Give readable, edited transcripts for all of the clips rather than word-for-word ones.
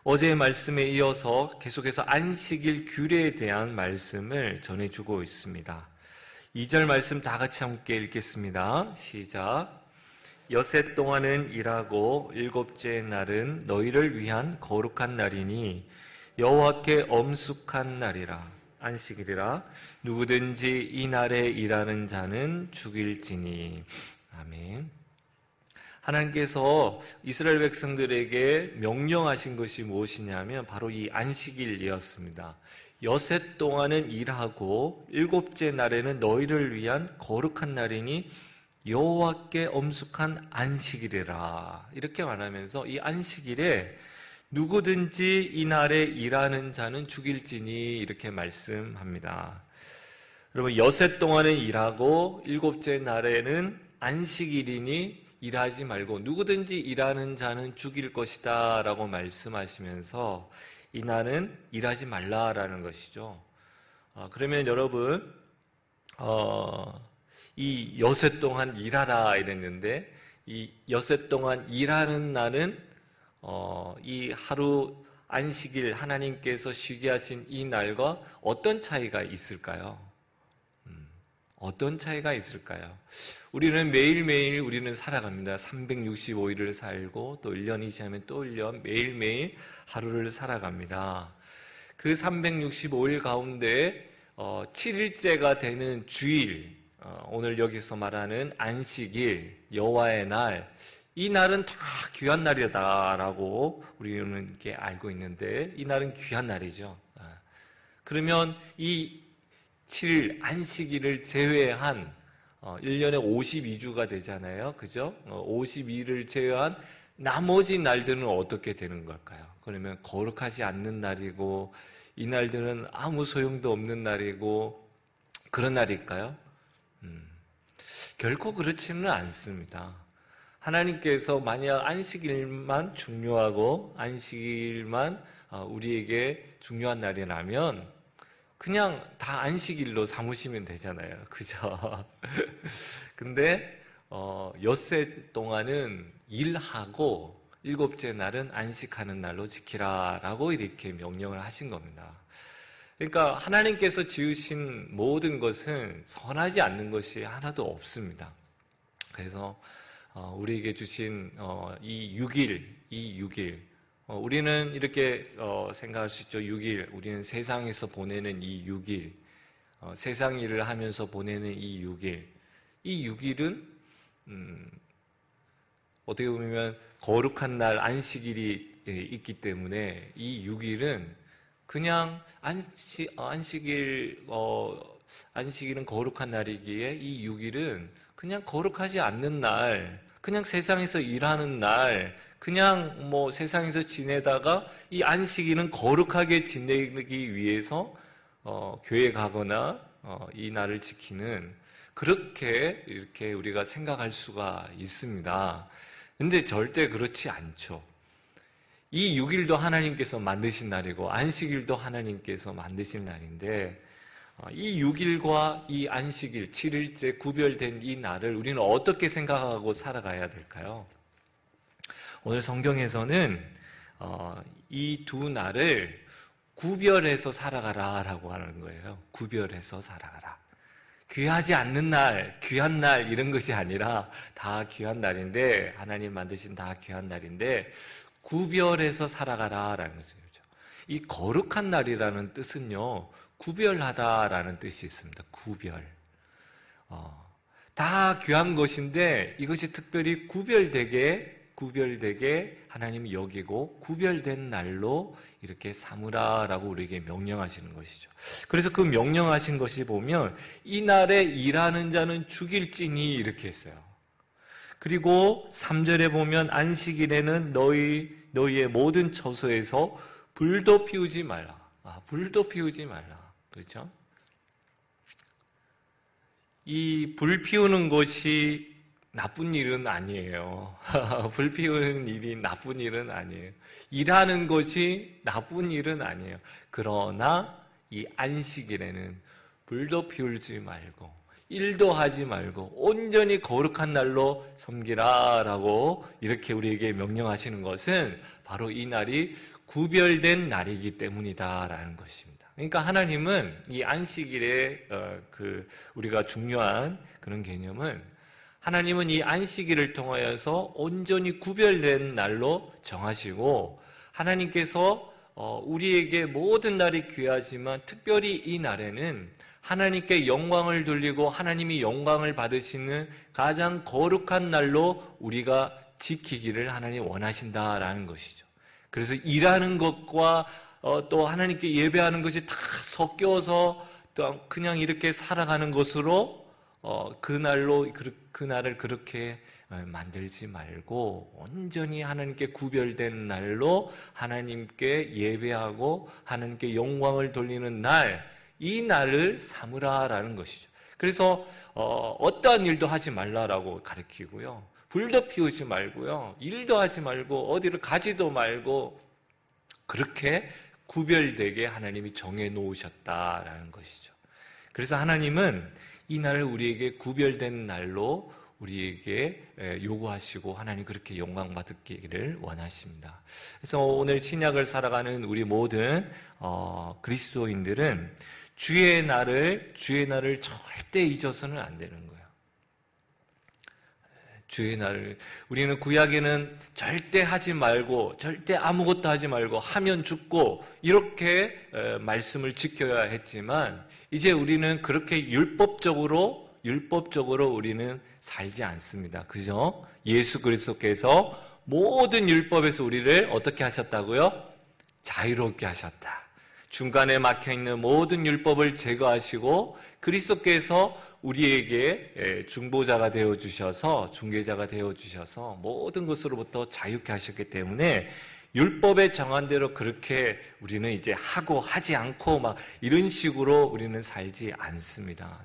어제의 말씀에 이어서 계속해서 안식일 규례에 대한 말씀을 전해주고 있습니다. 2절 말씀 다 같이 함께 읽겠습니다. 시작. 여섯 동안은 일하고 일곱째 날은 너희를 위한 거룩한 날이니 여호와께 엄숙한 날이라. 안식일이라. 누구든지 이 날에 일하는 자는 죽일지니. 아멘. 하나님께서 이스라엘 백성들에게 명령하신 것이 무엇이냐면 바로 이 안식일이었습니다. 여섯 동안은 일하고 일곱째 날에는 너희를 위한 거룩한 날이니 여호와께 엄숙한 안식일이라. 이렇게 말하면서 이 안식일에 누구든지 이 날에 일하는 자는 죽일지니 이렇게 말씀합니다. 여러분, 여섯 동안은 일하고 일곱째 날에는 안식일이니 일하지 말고 누구든지 일하는 자는 죽일 것이다 라고 말씀하시면서 이 날은 일하지 말라라는 것이죠. 그러면 여러분, 이 여섯 동안 일하라 이랬는데 이 여섯 동안 일하는 날은 이 하루 안식일 하나님께서 쉬게 하신 이 날과 어떤 차이가 있을까요? 어떤 차이가 있을까요? 우리는 매일매일 우리는 살아갑니다. 365일을 살고 또 1년이 지나면 또 1년 매일매일 하루를 살아갑니다. 그 365일 가운데 7일째가 되는 주일, 오늘 여기서 말하는 안식일, 여호와의 날, 이 날은 다 귀한 날이다라고 우리는 이렇게 알고 있는데 이 날은 귀한 날이죠. 그러면 이 7일 안식일을 제외한 1년에 52주가 되잖아요. 그죠? 52일을 제외한 나머지 날들은 어떻게 되는 걸까요? 그러면 거룩하지 않는 날이고 이 날들은 아무 소용도 없는 날이고 그런 날일까요? 결코 그렇지는 않습니다. 하나님께서 만약 안식일만 중요하고 안식일만 우리에게 중요한 날이라면 그냥 다 안식일로 삼으시면 되잖아요. 그죠? 근데 엿새 동안은 일하고 일곱째 날은 안식하는 날로 지키라 라고 이렇게 명령을 하신 겁니다. 그러니까 하나님께서 지으신 모든 것은 선하지 않는 것이 하나도 없습니다. 그래서 우리에게 주신 이 6일 우리는 이렇게 생각할 수 있죠. 6일, 우리는 세상에서 보내는 이 6일, 세상 일을 하면서 보내는 이 6일, 이 6일은 어떻게 보면 거룩한 날 안식일이 있기 때문에 이 6일은 그냥 안식일은 거룩한 날이기에 이 6일은 그냥 거룩하지 않는 날, 그냥 세상에서 일하는 날, 그냥 뭐 세상에서 지내다가 이 안식일은 거룩하게 지내기 위해서 교회 가거나 이 날을 지키는 그렇게 이렇게 우리가 생각할 수가 있습니다. 근데 절대 그렇지 않죠. 이 6일도 하나님께서 만드신 날이고 안식일도 하나님께서 만드신 날인데 이 6일과 이 안식일, 7일째 구별된 이 날을 우리는 어떻게 생각하고 살아가야 될까요? 오늘 성경에서는 이 두 날을 구별해서 살아가라라고 하는 거예요. 구별해서 살아가라. 귀하지 않는 날, 귀한 날 이런 것이 아니라 다 귀한 날인데 하나님 만드신 다 귀한 날인데 구별해서 살아가라라는 거죠. 이 거룩한 날이라는 뜻은요. 구별하다라는 뜻이 있습니다. 구별. 다 귀한 것인데 이것이 특별히 구별되게 하나님이 여기고 구별된 날로 이렇게 삼으라라고 우리에게 명령하시는 것이죠. 그래서 그 명령하신 것이 보면 이 날에 일하는 자는 죽일지니 이렇게 했어요. 그리고 3절에 보면 안식일에는 너희의 모든 처소에서 불도 피우지 말라. 불도 피우지 말라. 그렇죠? 이 불 피우는 것이 나쁜 일은 아니에요. 불 피우는 일이 나쁜 일은 아니에요. 일하는 것이 나쁜 일은 아니에요. 그러나 이 안식일에는 불도 피우지 말고 일도 하지 말고 온전히 거룩한 날로 섬기라 라고 이렇게 우리에게 명령하시는 것은 바로 이 날이 구별된 날이기 때문이다라는 것입니다. 그러니까 하나님은 이 안식일에 우리가 중요한 그런 개념은 하나님은 이 안식일을 통하여서 온전히 구별된 날로 정하시고 하나님께서 우리에게 모든 날이 귀하지만 특별히 이 날에는 하나님께 영광을 돌리고 하나님이 영광을 받으시는 가장 거룩한 날로 우리가 지키기를 하나님 원하신다라는 것이죠. 그래서 일하는 것과 또 하나님께 예배하는 것이 다 섞여서 또 그냥 이렇게 살아가는 것으로 그날을 그렇게 만들지 말고 온전히 하나님께 구별된 날로 하나님께 예배하고 하나님께 영광을 돌리는 날, 이 날을 삼으라라는 것이죠. 그래서 어떠한 일도 하지 말라라고 가르치고요. 불도 피우지 말고요. 일도 하지 말고 어디를 가지도 말고 그렇게 구별되게 하나님이 정해 놓으셨다라는 것이죠. 그래서 하나님은 이 날을 우리에게 구별된 날로 우리에게 요구하시고 하나님 그렇게 영광 받기를 원하십니다. 그래서 오늘 신약을 살아가는 우리 모든 그리스도인들은 주의 날을 절대 잊어서는 안 되는 거예요. 주의 날을 우리는 구약에는 절대 하지 말고 절대 아무것도 하지 말고 하면 죽고 이렇게 말씀을 지켜야 했지만 이제 우리는 그렇게 율법적으로 우리는 살지 않습니다. 그죠? 예수 그리스도께서 모든 율법에서 우리를 어떻게 하셨다고요? 자유롭게 하셨다. 중간에 막혀있는 모든 율법을 제거하시고 그리스도께서 우리에게 중보자가 되어주셔서 중개자가 되어주셔서 모든 것으로부터 자유케 하셨기 때문에 율법에 정한 대로 그렇게 우리는 이제 하고 하지 않고 막 이런 식으로 우리는 살지 않습니다.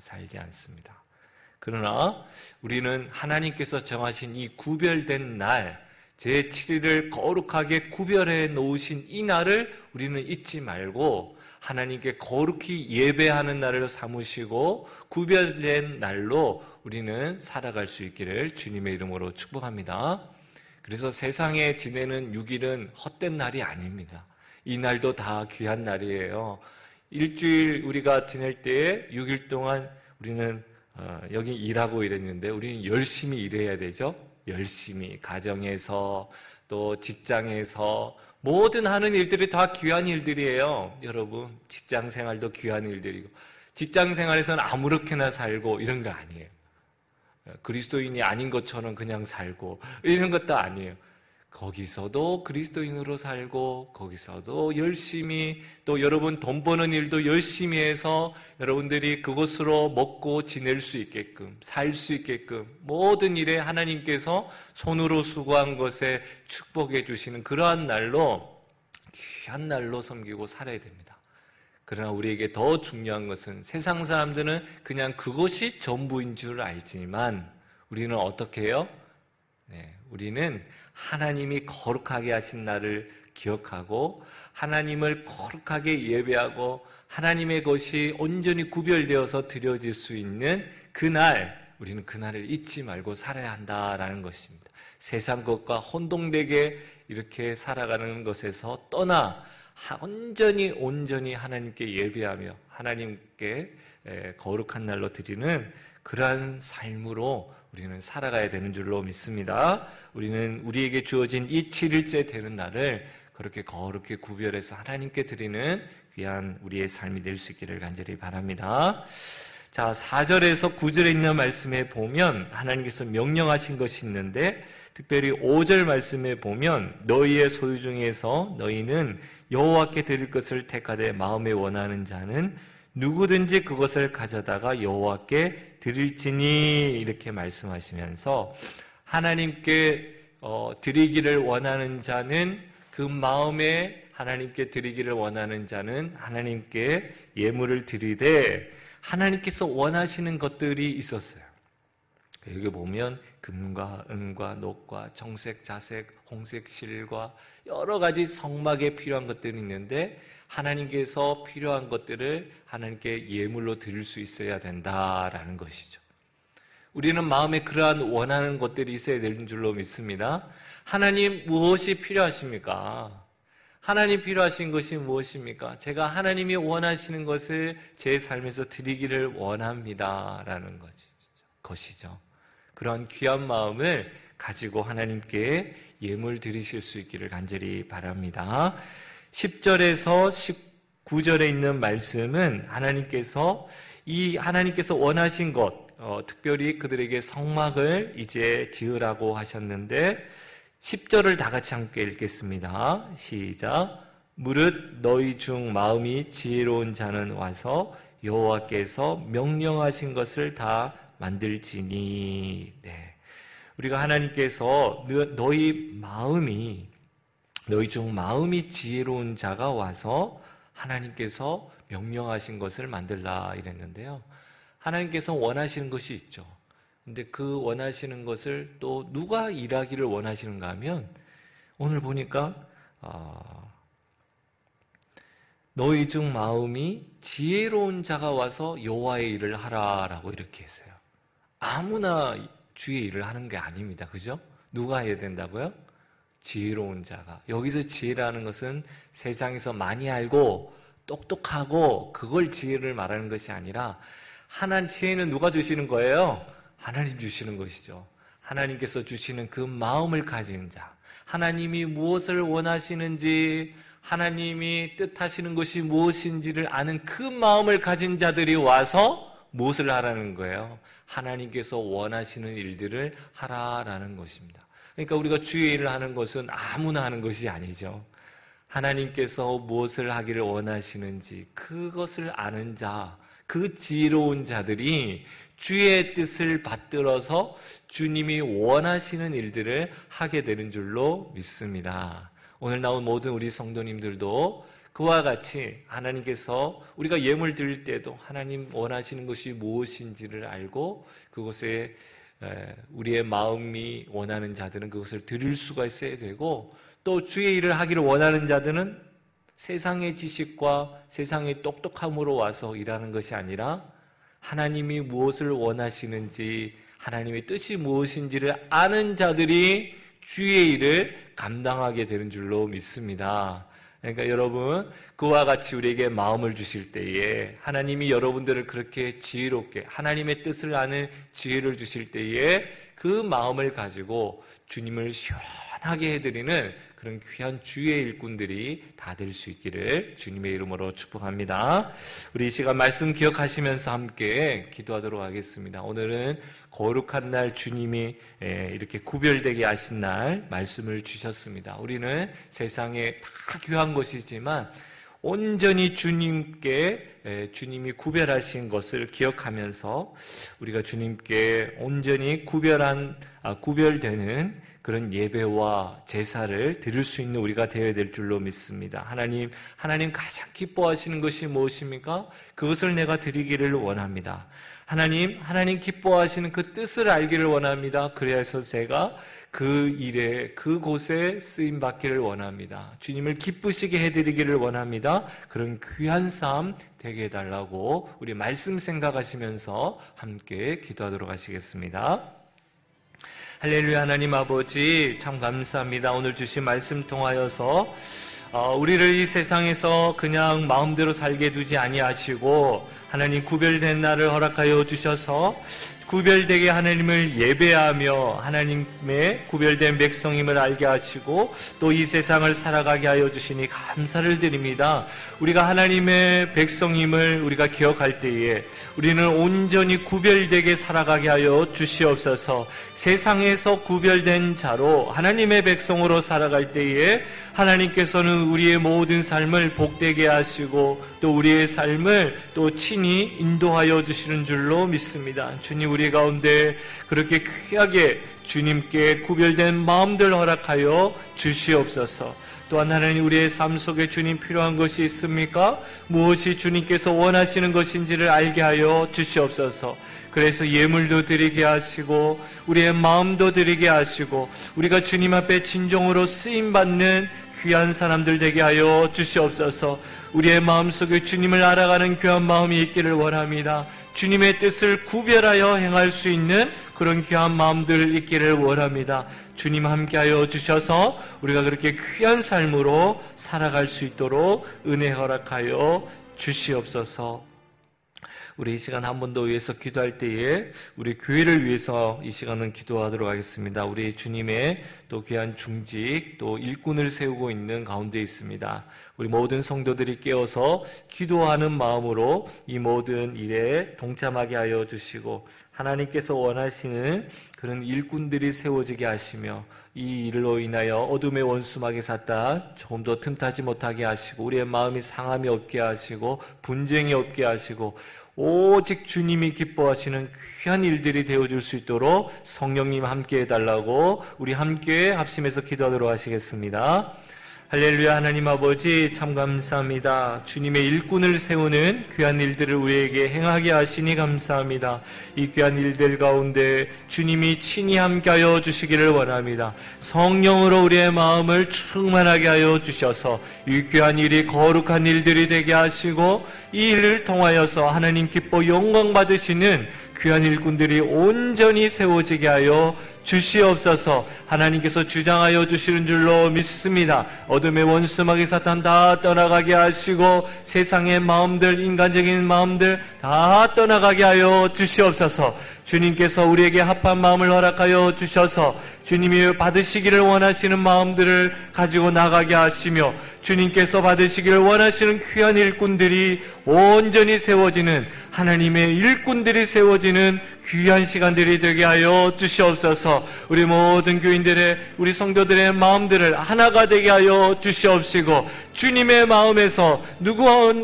그러나 우리는 하나님께서 정하신 이 구별된 날, 제7일을 거룩하게 구별해 놓으신 이 날을 우리는 잊지 말고 하나님께 거룩히 예배하는 날을 삼으시고 구별된 날로 우리는 살아갈 수 있기를 주님의 이름으로 축복합니다. 그래서 세상에 지내는 6일은 헛된 날이 아닙니다. 이 날도 다 귀한 날이에요. 일주일 우리가 지낼 때에 6일 동안 우리는 여기 일하고 이랬는데 우리는 열심히 일해야 되죠. 열심히 가정에서 또 직장에서 모든 하는 일들이 다 귀한 일들이에요. 여러분 직장 생활도 귀한 일들이고 직장 생활에서는 아무렇게나 살고 이런 거 아니에요. 그리스도인이 아닌 것처럼 그냥 살고 이런 것도 아니에요. 거기서도 그리스도인으로 살고 거기서도 열심히 또 여러분 돈 버는 일도 열심히 해서 여러분들이 그것으로 먹고 지낼 수 있게끔 살 수 있게끔 모든 일에 하나님께서 손으로 수고한 것에 축복해 주시는 그러한 날로 귀한 날로 섬기고 살아야 됩니다. 그러나 우리에게 더 중요한 것은 세상 사람들은 그냥 그것이 전부인 줄 알지만 우리는 어떻게 해요? 우리는 하나님이 거룩하게 하신 날을 기억하고 하나님을 거룩하게 예배하고 하나님의 것이 온전히 구별되어서 드려질 수 있는 그날 우리는 그날을 잊지 말고 살아야 한다라는 것입니다. 세상 것과 혼동되게 이렇게 살아가는 것에서 떠나 온전히 하나님께 예배하며 하나님께 거룩한 날로 드리는 그러한 삶으로 우리는 살아가야 되는 줄로 믿습니다. 우리는 우리에게 주어진 이 7일째 되는 날을 그렇게 거룩히 구별해서 하나님께 드리는 귀한 우리의 삶이 될 수 있기를 간절히 바랍니다. 자, 4절에서 9절에 있는 말씀에 보면 하나님께서 명령하신 것이 있는데 특별히 5절 말씀에 보면 너희의 소유 중에서 너희는 여호와께 드릴 것을 택하되 마음에 원하는 자는 누구든지 그것을 가져다가 여호와께 드릴지니 이렇게 말씀하시면서 하나님께 드리기를 원하는 자는 그 마음에 하나님께 드리기를 원하는 자는 하나님께 예물을 드리되 하나님께서 원하시는 것들이 있었어요. 여기 보면 금과 은과 녹과 정색, 자색, 홍색, 실과 여러 가지 성막에 필요한 것들이 있는데 하나님께서 필요한 것들을 하나님께 예물로 드릴 수 있어야 된다라는 것이죠. 우리는 마음에 그러한 원하는 것들이 있어야 되는 줄로 믿습니다. 하나님 무엇이 필요하십니까? 하나님 필요하신 것이 무엇입니까? 제가 하나님이 원하시는 것을 제 삶에서 드리기를 원합니다. 라는 것이죠. 그런 귀한 마음을 가지고 하나님께 예물 드리실 수 있기를 간절히 바랍니다. 10절에서 19절에 있는 말씀은 하나님께서 원하신 것, 특별히 그들에게 성막을 이제 지으라고 하셨는데 10절을 다 같이 함께 읽겠습니다. 시작. 무릇 너희 중 마음이 지혜로운 자는 와서 여호와께서 명령하신 것을 다 만들지니. 네. 우리가 하나님께서 너희 중 마음이 지혜로운 자가 와서 하나님께서 명령하신 것을 만들라 이랬는데요. 하나님께서 원하시는 것이 있죠. 근데 그 원하시는 것을 또 누가 일하기를 원하시는가 하면 오늘 보니까 너희 중 마음이 지혜로운 자가 와서 여호와의 일을 하라라고 이렇게 했어요. 아무나 주의 일을 하는 게 아닙니다. 그죠? 누가 해야 된다고요? 지혜로운 자가. 여기서 지혜라는 것은 세상에서 많이 알고 똑똑하고 그걸 지혜를 말하는 것이 아니라 지혜는 누가 주시는 거예요? 하나님 주시는 것이죠. 하나님께서 주시는 그 마음을 가진 자. 하나님이 무엇을 원하시는지, 하나님이 뜻하시는 것이 무엇인지를 아는 그 마음을 가진 자들이 와서 무엇을 하라는 거예요? 하나님께서 원하시는 일들을 하라라는 것입니다. 그러니까 우리가 주의 일을 하는 것은 아무나 하는 것이 아니죠. 하나님께서 무엇을 하기를 원하시는지 그것을 아는 자, 그 지혜로운 자들이 주의 뜻을 받들어서 주님이 원하시는 일들을 하게 되는 줄로 믿습니다. 오늘 나온 모든 우리 성도님들도 그와 같이 하나님께서 우리가 예물 드릴 때도 하나님 원하시는 것이 무엇인지를 알고 그것에 우리의 마음이 원하는 자들은 그것을 드릴 수가 있어야 되고 또 주의 일을 하기를 원하는 자들은 세상의 지식과 세상의 똑똑함으로 와서 일하는 것이 아니라 하나님이 무엇을 원하시는지 하나님의 뜻이 무엇인지를 아는 자들이 주의 일을 감당하게 되는 줄로 믿습니다. 그러니까 여러분 그와 같이 우리에게 마음을 주실 때에 하나님이 여러분들을 그렇게 지혜롭게 하나님의 뜻을 아는 지혜를 주실 때에 그 마음을 가지고 주님을 시원하게 해드리는 그런 귀한 주의 일꾼들이 다 될 수 있기를 주님의 이름으로 축복합니다. 우리 이 시간 말씀 기억하시면서 함께 기도하도록 하겠습니다. 오늘은 거룩한 날 주님이 이렇게 구별되게 하신 날 말씀을 주셨습니다. 우리는 세상에 다 귀한 것이지만 온전히 주님이 구별하신 것을 기억하면서 우리가 주님께 온전히 구별되는 그런 예배와 제사를 드릴 수 있는 우리가 되어야 될 줄로 믿습니다. 하나님 가장 기뻐하시는 것이 무엇입니까? 그것을 내가 드리기를 원합니다. 하나님 기뻐하시는 그 뜻을 알기를 원합니다. 그래서 제가 그 일에 그곳에 쓰임 받기를 원합니다. 주님을 기쁘시게 해드리기를 원합니다. 그런 귀한 삶 되게 해달라고 우리 말씀 생각하시면서 함께 기도하도록 하시겠습니다. 할렐루야. 하나님 아버지 참 감사합니다. 오늘 주신 말씀 통하여서 우리를 이 세상에서 그냥 마음대로 살게 두지 아니하시고 하나님 구별된 날을 허락하여 주셔서 구별되게 하나님을 예배하며 하나님의 구별된 백성임을 알게 하시고 또 이 세상을 살아가게 하여 주시니 감사를 드립니다. 우리가 하나님의 백성임을 우리가 기억할 때에 우리는 온전히 구별되게 살아가게 하여 주시옵소서. 세상에서 구별된 자로 하나님의 백성으로 살아갈 때에 하나님께서는 우리의 모든 삶을 복되게 하시고 또 우리의 삶을 또 친히 인도하여 주시는 줄로 믿습니다. 주님 우리 가운데 그렇게 귀하게 주님께 구별된 마음들 허락하여 주시옵소서. 또한 하나님 우리의 삶 속에 주님 필요한 것이 있습니까? 무엇이 주님께서 원하시는 것인지를 알게 하여 주시옵소서. 그래서 예물도 드리게 하시고 우리의 마음도 드리게 하시고 우리가 주님 앞에 진정으로 쓰임받는 귀한 사람들 되게 하여 주시옵소서. 우리의 마음속에 주님을 알아가는 귀한 마음이 있기를 원합니다. 주님의 뜻을 구별하여 행할 수 있는 그런 귀한 마음들 있기를 원합니다. 주님 함께하여 주셔서 우리가 그렇게 귀한 삶으로 살아갈 수 있도록 은혜 허락하여 주시옵소서. 우리 이 시간 한 번 더 위해서 기도할 때에 우리 교회를 위해서 이 시간은 기도하도록 하겠습니다. 우리 주님의 또 귀한 중직 또 일꾼을 세우고 있는 가운데 있습니다. 우리 모든 성도들이 깨어서 기도하는 마음으로 이 모든 일에 동참하게 하여 주시고 하나님께서 원하시는 그런 일꾼들이 세워지게 하시며 이 일로 인하여 어둠의 원수막에 샀다 조금 더 틈타지 못하게 하시고 우리의 마음이 상함이 없게 하시고 분쟁이 없게 하시고 오직 주님이 기뻐하시는 귀한 일들이 되어줄 수 있도록 성령님 함께 해달라고 우리 함께 합심해서 기도하도록 하시겠습니다. 할렐루야. 하나님 아버지 참 감사합니다. 주님의 일꾼을 세우는 귀한 일들을 우리에게 행하게 하시니 감사합니다. 이 귀한 일들 가운데 주님이 친히 함께하여 주시기를 원합니다. 성령으로 우리의 마음을 충만하게 하여 주셔서 이 귀한 일이 거룩한 일들이 되게 하시고 이 일을 통하여서 하나님 기뻐 영광 받으시는 귀한 일꾼들이 온전히 세워지게 하여 주시옵소서. 하나님께서 주장하여 주시는 줄로 믿습니다. 어둠의 원수막이 사탄 다 떠나가게 하시고 세상의 마음들, 인간적인 마음들 다 떠나가게 하여 주시옵소서. 주님께서 우리에게 합한 마음을 허락하여 주셔서 주님이 받으시기를 원하시는 마음들을 가지고 나가게 하시며 주님께서 받으시기를 원하시는 귀한 일꾼들이 온전히 세워지는 하나님의 일꾼들이 세워지는 귀한 시간들이 되게 하여 주시옵소서. 우리 모든 교인들의 우리 성도들의 마음들을 하나가 되게 하여 주시옵시고 주님의 마음에서 누구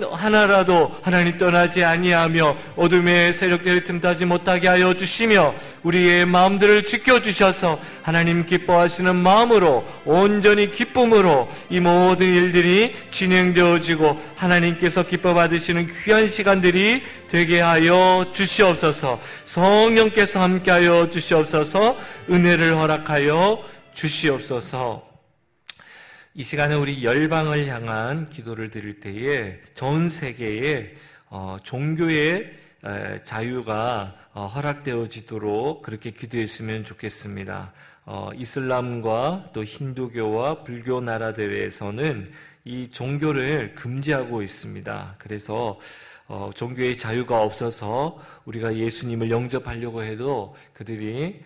하나라도 하나님 떠나지 아니하며 어둠의 세력들을 틈타지 못하게 하여 주시며 우리의 마음들을 지켜주셔서 하나님 기뻐하시는 마음으로 온전히 기쁨으로 이 모든 일들이 진행되어지고 하나님께서 기뻐 받으시는 귀한 시간들이 되게 하여 주시옵소서. 성령께서 함께하여 주시옵소서. 은혜를 허락하여 주시옵소서. 이 시간에 우리 열방을 향한 기도를 드릴 때에 전 세계에 종교의 자유가 허락되어지도록 그렇게 기도했으면 좋겠습니다. 이슬람과 또 힌두교와 불교 나라들에서는 이 종교를 금지하고 있습니다. 그래서 종교의 자유가 없어서 우리가 예수님을 영접하려고 해도 그들이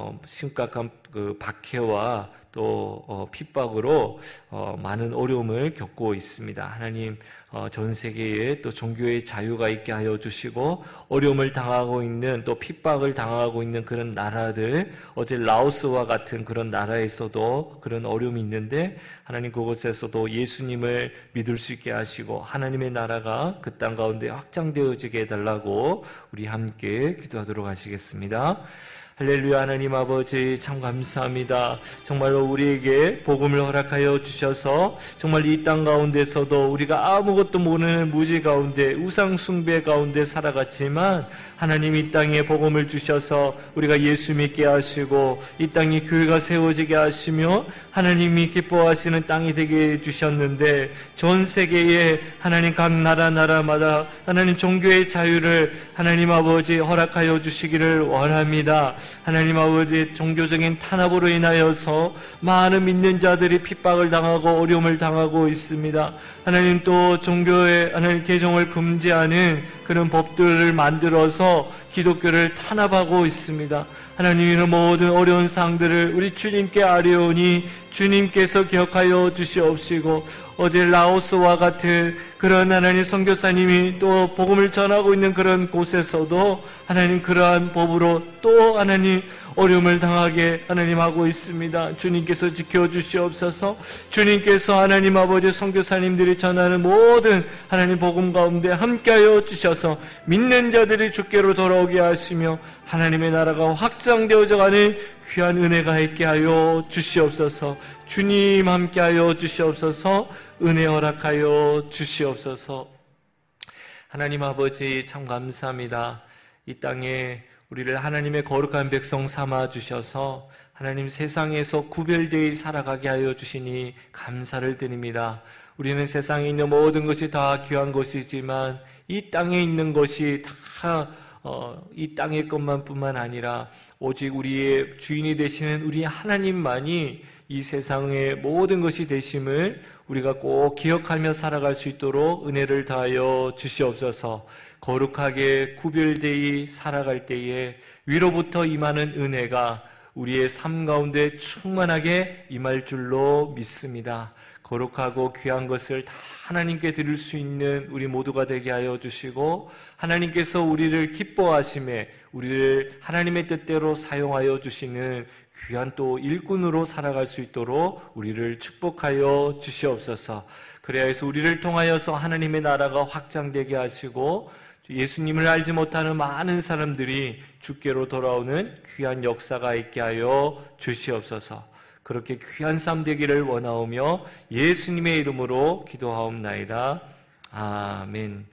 심각한 그 박해와 또 핍박으로 많은 어려움을 겪고 있습니다. 하나님 전 세계에 또 종교의 자유가 있게 하여 주시고 어려움을 당하고 있는 또 핍박을 당하고 있는 그런 나라들 어제 라오스와 같은 그런 나라에서도 그런 어려움이 있는데 하나님 그곳에서도 예수님을 믿을 수 있게 하시고 하나님의 나라가 그 땅 가운데 확장되어지게 해달라고 우리 함께 기도하도록 하시겠습니다. 할렐루야. 하나님 아버지 참 감사합니다. 정말로 우리에게 복음을 허락하여 주셔서 정말 이 땅 가운데서도 우리가 아무것도 모르는 무지 가운데 우상 숭배 가운데 살아갔지만 하나님 이 땅에 복음을 주셔서 우리가 예수 믿게 하시고 이 땅에 교회가 세워지게 하시며 하나님이 기뻐하시는 땅이 되게 해주셨는데 전 세계에 하나님 각 나라마다 하나님 종교의 자유를 하나님 아버지 허락하여 주시기를 원합니다. 하나님 아버지 종교적인 탄압으로 인하여서 많은 믿는 자들이 핍박을 당하고 어려움을 당하고 있습니다. 하나님 또 종교의 하나님 개종을 금지하는 그런 법들을 만들어서 기독교를 탄압하고 있습니다. 하나님 이런 모든 어려운 상들을 우리 주님께 아뢰오니 주님께서 기억하여 주시옵시고 어제 라오스와 같은 그런 하나님 선교사님이 또 복음을 전하고 있는 그런 곳에서도 하나님 그러한 법으로 또 하나님 어려움을 당하게 하나님 하고 있습니다. 주님께서 지켜주시옵소서. 주님께서 하나님 아버지 선교사님들이 전하는 모든 하나님 복음 가운데 함께하여 주셔서 믿는 자들이 주께로 돌아오게 하시며 하나님의 나라가 확장되어져 가는 귀한 은혜가 있게 하여 주시옵소서. 주님 함께하여 주시옵소서. 은혜 허락하여 주시옵소서. 하나님 아버지 참 감사합니다. 이 땅에 우리를 하나님의 거룩한 백성 삼아 주셔서 하나님 세상에서 구별되어 살아가게 하여 주시니 감사를 드립니다. 우리는 세상에 있는 모든 것이 다 귀한 것이지만 이 땅에 있는 것이 다 이 땅의 것만뿐만 아니라 오직 우리의 주인이 되시는 우리 하나님만이 이 세상의 모든 것이 되심을 우리가 꼭 기억하며 살아갈 수 있도록 은혜를 다하여 주시옵소서. 거룩하게 구별되이 살아갈 때에 위로부터 임하는 은혜가 우리의 삶 가운데 충만하게 임할 줄로 믿습니다. 거룩하고 귀한 것을 다 하나님께 드릴 수 있는 우리 모두가 되게 하여 주시고, 하나님께서 우리를 기뻐하심에 우리를 하나님의 뜻대로 사용하여 주시는 귀한 또 일꾼으로 살아갈 수 있도록 우리를 축복하여 주시옵소서. 그래야 해서 우리를 통하여서 하나님의 나라가 확장되게 하시고 예수님을 알지 못하는 많은 사람들이 주께로 돌아오는 귀한 역사가 있게 하여 주시옵소서. 그렇게 귀한 삶 되기를 원하오며 예수님의 이름으로 기도하옵나이다. 아멘.